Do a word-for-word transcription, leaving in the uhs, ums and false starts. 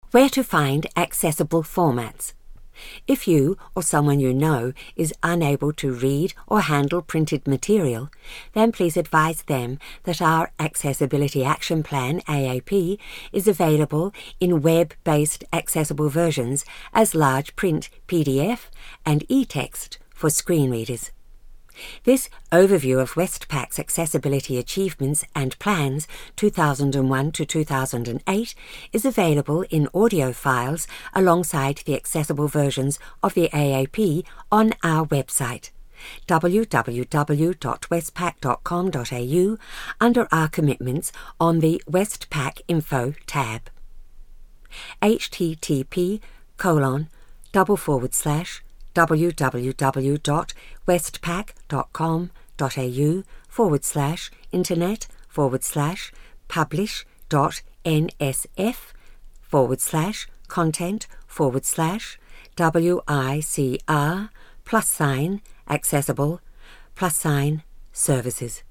Where to find accessible formats. If you or someone you know is unable to read or handle printed material, then please advise them that our Accessibility Action Plan, A A P, is available in web-based accessible versions as large print P D F and e-text for screen readers. This overview of Westpac's accessibility achievements and plans two thousand one to two thousand eight is available in audio files alongside the accessible versions of the A A P on our website, w w w dot westpac dot com dot a u, under our commitments on the Westpac Info tab. http colon double forward slash www.westpac.com.au forward slash internet forward slash publish dot nsf forward slash content forward slash wicr plus sign accessible plus sign services.